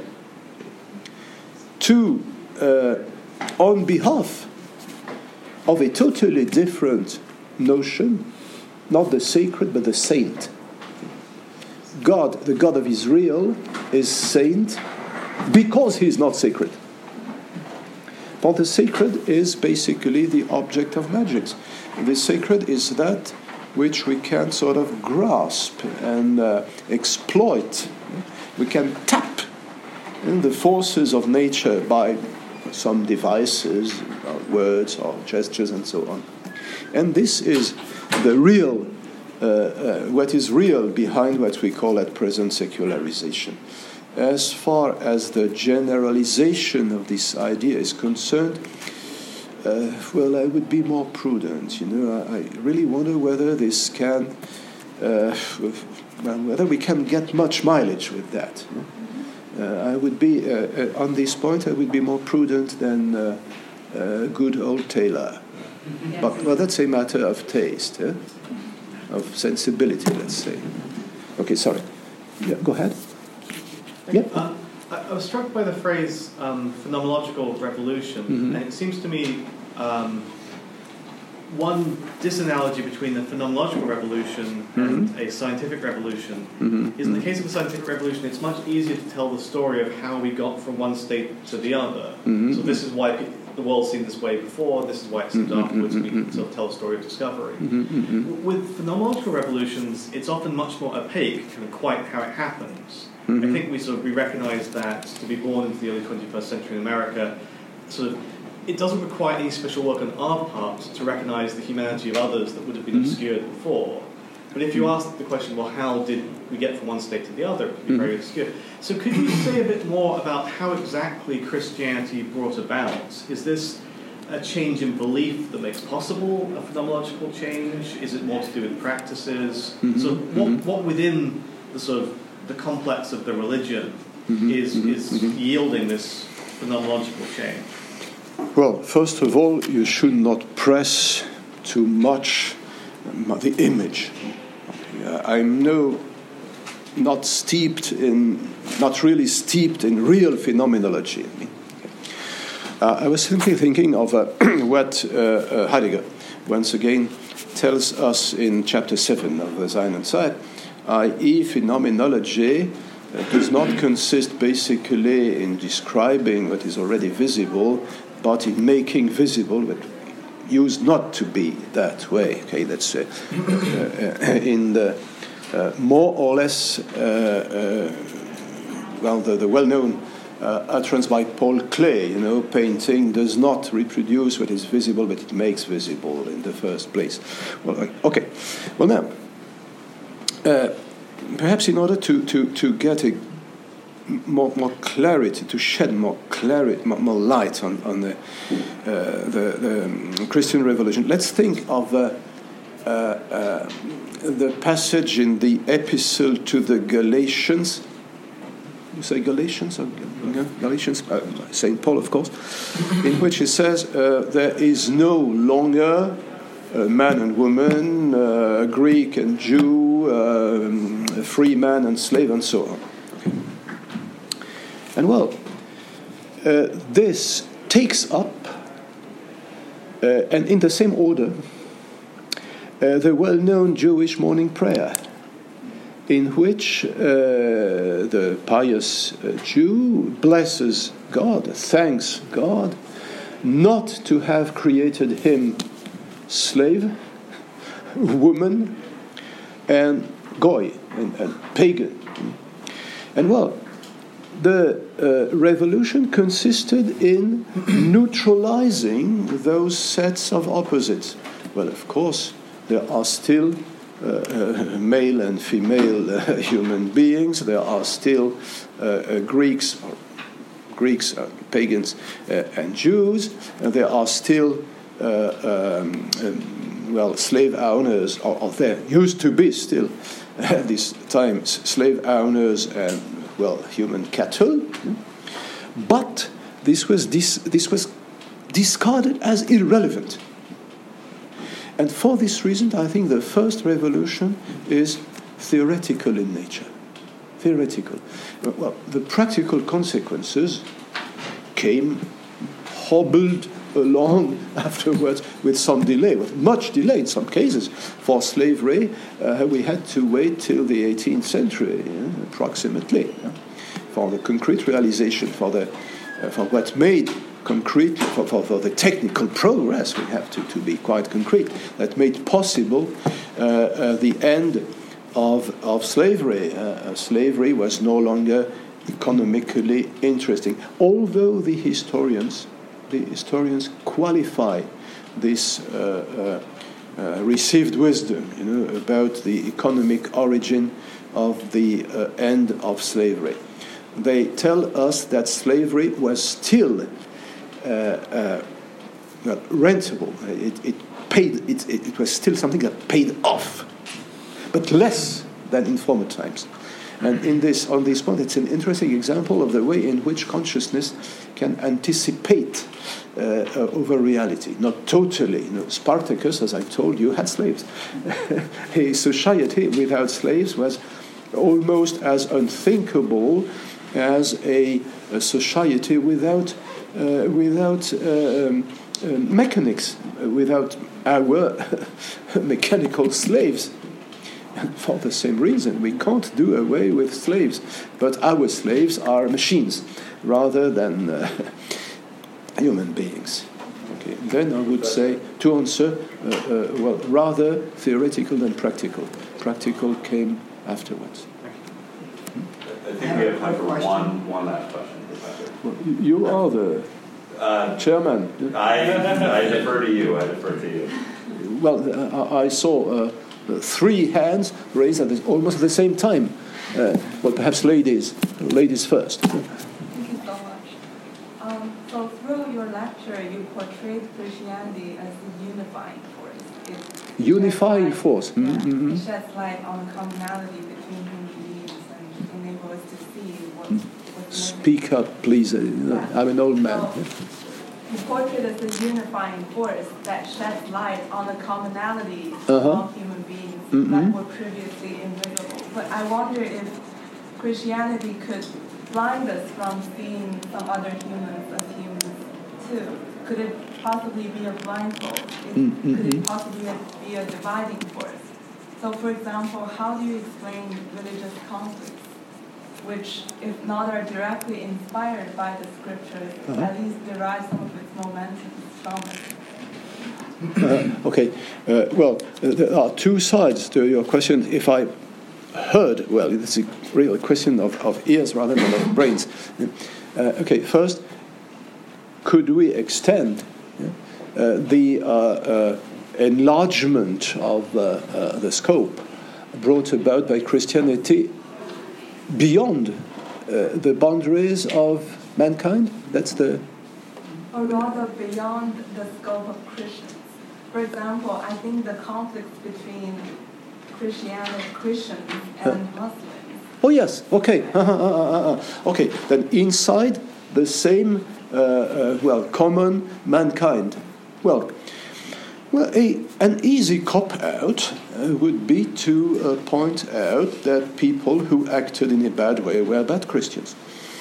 To, uh, on behalf of a totally different notion, not the sacred, but the saint. God, the God of Israel, is saint because he is not sacred. But the sacred is basically the object of magic. The sacred is that which we can sort of grasp and uh, exploit. We can tap in the forces of nature by some devices, uh, words or gestures and so on. And this is the real, uh, uh, what is real behind what we call at present secularization. As far as the generalization of this idea is concerned, uh, well, I would be more prudent. You know, I, I really wonder whether this can, uh, well, whether we can get much mileage with that. Uh, I would be, uh, uh, on this point, I would be more prudent than uh, uh, good old Taylor. Yes. But well, that's a matter of taste, eh? Of sensibility, let's say. Okay, sorry. Yeah, go ahead. Yeah. Uh, I, I was struck by the phrase um, phenomenological revolution, mm-hmm. and it seems to me um, one disanalogy between the phenomenological revolution mm-hmm. and a scientific revolution mm-hmm. is in the case of a scientific revolution, it's much easier to tell the story of how we got from one state to the other. Mm-hmm. So this is why pe- the world seemed this way before, this is why it seemed mm-hmm. afterwards, and we can sort of tell a story of discovery. Mm-hmm. With phenomenological revolutions, it's often much more opaque, kind of quite how it happens. Mm-hmm. I think we sort of we recognise that to be born into the early twenty-first century in America, sort of it doesn't require any special work on our part to recognise the humanity of others that would have been mm-hmm. obscured before. But if you ask the question, well, how did we get from one state to the other, it could be mm-hmm. very obscure. So could you say a bit more about how exactly Christianity brought about? Is this a change in belief that makes possible a phenomenological change? Is it more to do with practices? Mm-hmm. So what, mm-hmm. what within the sort of the complex of the religion mm-hmm. is, mm-hmm. is mm-hmm. yielding this phenomenological change? Well, first of all, you should not press too much the image. I'm no, not steeped in, not really steeped in real phenomenology. Uh, I was simply thinking of uh, what uh, uh, Heidegger, once again, tells us in chapter seven of the Sein und Zeit, that is, phenomenology uh, does not consist basically in describing what is already visible, but in making visible what used not to be that way. Okay, that's uh, uh, in the uh, more or less uh, uh, well the, the well-known uh, utterance by Paul Klee. You know, painting does not reproduce what is visible, but it makes visible in the first place. Well, okay. Well, now, uh, perhaps in order to to to get a More, more clarity, to shed more clarity, more, more light on, on the, uh, the, the um, Christian Revolution. Let's think of uh, uh, uh, the passage in the epistle to the Galatians. You say Galatians? Or, yeah, Galatians? Uh, Saint Paul, of course, in which he says, uh, there is no longer uh, man and woman, uh, Greek and Jew, uh, free man and slave, and so on. And well, uh, this takes up, uh, and in the same order, uh, the well-known Jewish morning prayer, in which uh, the pious uh, Jew blesses God, thanks God, not to have created him slave, woman, and goy, and, and pagan. And well, the uh, revolution consisted in neutralizing those sets of opposites. Well, of course, there are still uh, uh, male and female uh, human beings. There are still uh, uh, Greeks, or Greeks, uh, pagans, uh, and Jews. And there are still, uh, um, um, well, slave owners, or, or there used to be still at this time slave owners and, well, human cattle. But this was dis- this was discarded as irrelevant. And for this reason, I think the first revolution is theoretical in nature. Theoretical. Well, the practical consequences came hobbled along afterwards with some delay, with much delay in some cases. For slavery, uh, we had to wait till the eighteenth century, yeah, approximately, yeah, for the concrete realization, for the uh, for what made concrete, for, for, for the technical progress, we have to, to be quite concrete, that made possible uh, uh, the end of, of slavery. Uh, slavery was no longer economically interesting, although the historians the historians qualify this uh, uh, uh, received wisdom, you know, about the economic origin of the uh, end of slavery. They tell us that slavery was still uh, uh, well, rentable. It, it paid. It, it, it was still something that paid off, but less than in former times. And in this, on this point, it's an interesting example of the way in which consciousness can anticipate uh, uh, over reality. Not totally. You know, Spartacus, as I told you, had slaves. A society without slaves was almost as unthinkable as a, a society without uh, without uh, um, uh, mechanics, uh, without our mechanical slaves. And for the same reason, we can't do away with slaves, but our slaves are machines rather than uh, human beings. Okay. Then I would say, to answer, uh, uh, well, rather theoretical than practical. Practical came afterwards. I think we have time for one, one last question, Professor. Well, you are the uh, chairman. I, I defer to you. I defer to you. Well, uh, I saw uh, three hands raised at the, almost at the same time. Uh, well, perhaps ladies. Ladies first. Thank you so much. Um, so through your lecture, you portrayed Christianity as a unifying force. It unifying light, force. Yeah, mm-hmm. It sheds light on the commonality between human beings and enables us to see what, what's Speak up, please. Yeah. I'm an old man. So, you portray it as a unifying force that sheds light on the commonalities uh-huh. of human beings mm-hmm. that were previously invisible. But I wonder if Christianity could blind us from seeing some other humans as humans too. Could it possibly be a blindfold? Mm-hmm. Could it possibly be a dividing force? So, for example, how do you explain religious conflicts, which, if not are directly inspired by the scriptures, uh-huh. at least derive some of its momentum from it? Uh, okay. Uh, well, uh, there are two sides to your question. If I heard well, it's a real question of, of ears rather than of brains. Uh, okay. First, could we extend uh, the uh, uh, enlargement of uh, uh, the scope brought about by Christianity beyond uh, the boundaries of mankind? That's the... Or rather beyond the scope of Christians. For example, I think the conflicts between Christianity, Christians and uh, Muslims. Oh yes, okay. Uh, uh, uh, uh. Okay, then inside the same, uh, uh, well, common mankind. Well, Well, a, an easy cop-out uh, would be to uh, point out that people who acted in a bad way were bad Christians.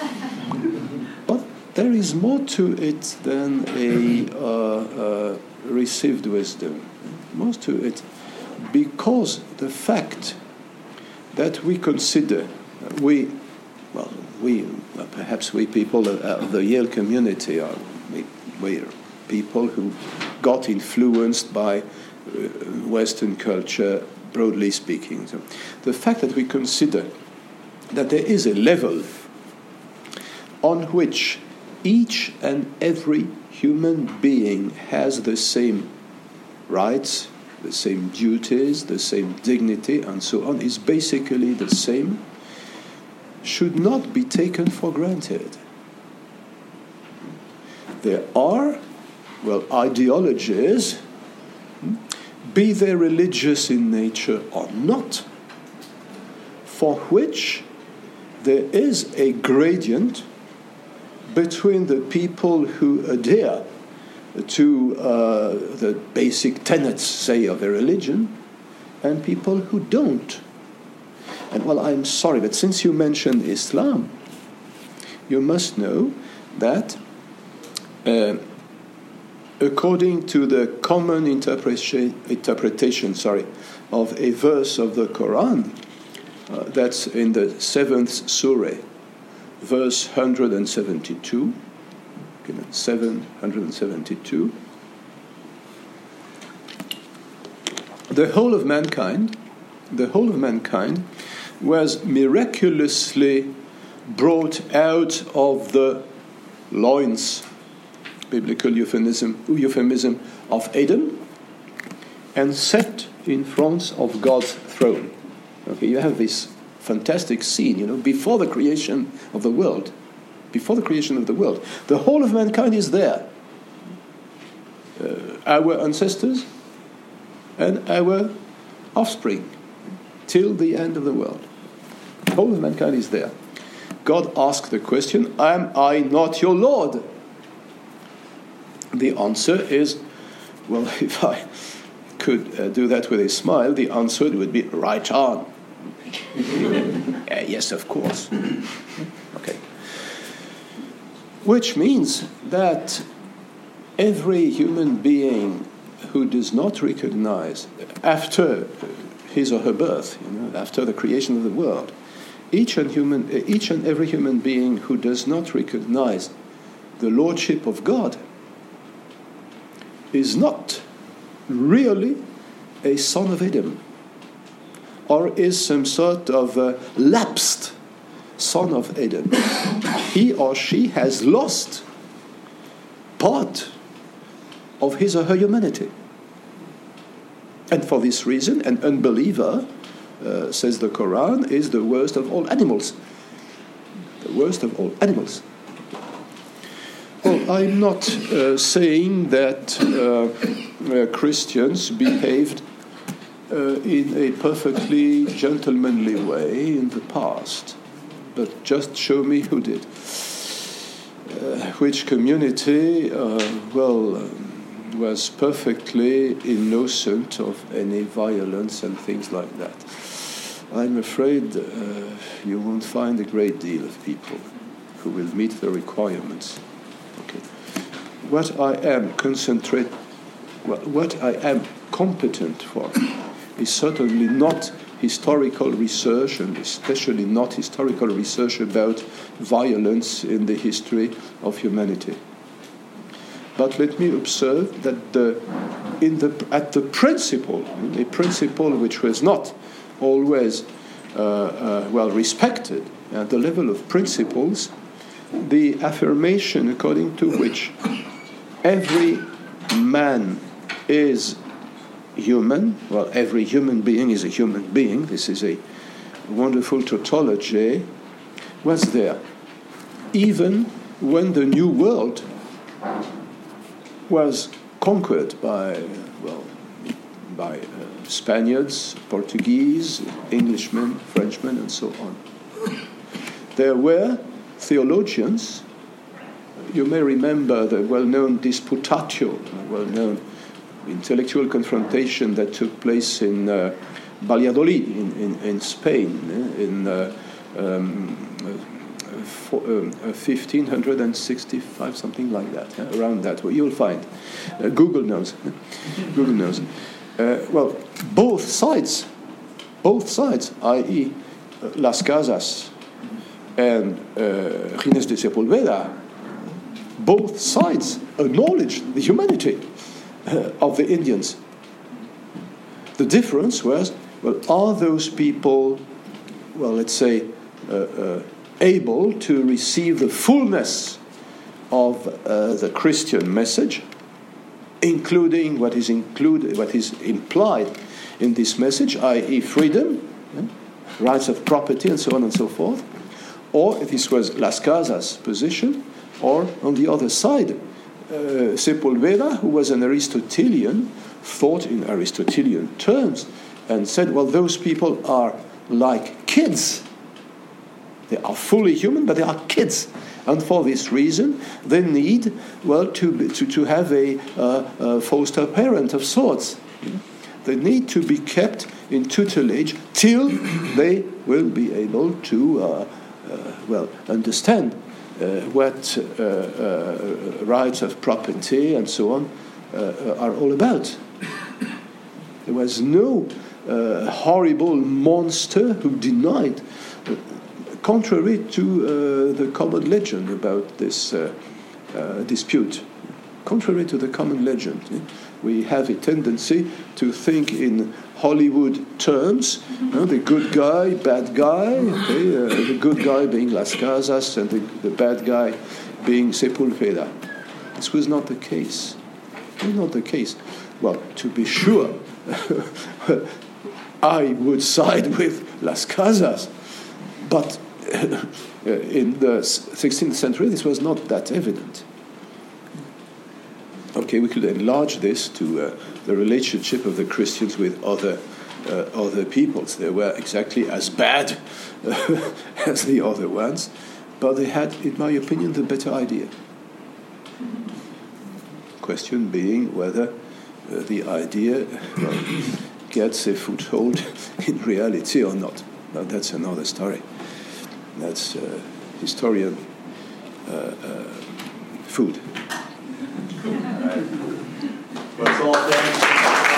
But there is more to it than a uh, uh, received wisdom. More to it, because the fact that we consider, we, well, we, well, perhaps we people of the Yale community are, we, we're people who got influenced by uh, Western culture, broadly speaking. So the fact that we consider that there is a level on which each and every human being has the same rights, the same duties, the same dignity, and so on, is basically the same, should not be taken for granted. There are, well, ideologies, be they religious in nature or not, for which there is a gradient between the people who adhere to uh, the basic tenets, say, of a religion, and people who don't. And, well, I'm sorry, but since you mentioned Islam, you must know that uh, according to the common interpretation, interpretation sorry, of a verse of the Quran, uh, that's in the seventh surah, verse one hundred seventy-two, seven hundred seventy-two, the whole of mankind, the whole of mankind was miraculously brought out of the loins, biblical euphemism, euphemism of Adam, and set in front of God's throne. Okay, you have this fantastic scene, you know, before the creation of the world. Before the creation of the world. The whole of mankind is there. Uh, our ancestors and our offspring till the end of the world. The whole of mankind is there. God asked the question, am I not your Lord? The answer is, well, if I could uh, do that with a smile, the answer would be right on. uh, yes, of course. Okay. Which means that every human being who does not recognize, after his or her birth, you know, after the creation of the world, each and human, each and every human being who does not recognize the lordship of God is not really a son of Adam, or is some sort of uh, lapsed son of Adam. He or she has lost part of his or her humanity. And for this reason, an unbeliever, uh, says the Quran, is the worst of all animals. The worst of all animals. Well, I'm not uh, saying that uh, uh, Christians behaved uh, in a perfectly gentlemanly way in the past, but just show me who did. Uh, which community, uh, well, um, was perfectly innocent of any violence and things like that. I'm afraid uh, you won't find a great deal of people who will meet the requirements. Okay. What I am concentrate, well, what I am competent for is certainly not historical research, and especially not historical research about violence in the history of humanity. But let me observe that the, in the, at the principle, a principle which was not always uh, uh, well respected, at the level of principles, the affirmation according to which every man is human, well, every human being is a human being, this is a wonderful tautology, was there. Even when the New World was conquered by, well, by uh, Spaniards, Portuguese, Englishmen, Frenchmen, and so on. There were theologians. You may remember the well-known Disputatio, well-known intellectual confrontation that took place in uh, Valladolid, in, in, in Spain, eh, in uh, um, for, um, fifteen sixty-five, something like that, eh, around that. Well, you'll find. Uh, Google knows. Google knows. Uh, well, both sides, both sides, that is, uh, Las Casas and uh, Gines de Sepulveda, both sides acknowledged the humanity uh, of the Indians. The difference was, well, are those people, well, let's say, uh, uh, able to receive the fullness of uh, the Christian message, including what is included, what is implied in this message, that is freedom, yeah, rights of property, and so on and so forth. Or this was Las Casas' position, or on the other side, uh, Sepulveda, who was an Aristotelian, thought in Aristotelian terms, and said, well, those people are like kids. They are fully human, but they are kids. And for this reason, they need, well, to to, to have a, uh, a foster parent of sorts. They need to be kept in tutelage till they will be able to, uh, uh, well, understand uh, what uh, uh, rights of property and so on uh, are all about. There was no uh, horrible monster who denied, uh, contrary to uh, the common legend about this uh, uh, dispute. Contrary to the common legend, eh? We have a tendency to think in Hollywood terms, uh, the good guy, bad guy, okay? uh, the good guy being Las Casas and the, the bad guy being Sepulveda. This was not the case. It was not the case. Well, to be sure, I would side with Las Casas, but in the sixteenth century this was not that evident. Okay, we could enlarge this to uh, the relationship of the Christians with other uh, other peoples. They were exactly as bad uh, as the other ones, but they had, in my opinion, the better idea. Question being whether uh, the idea well, gets a foothold in reality or not. Now that's another story. That's uh, historian uh, uh, food. Let's all thank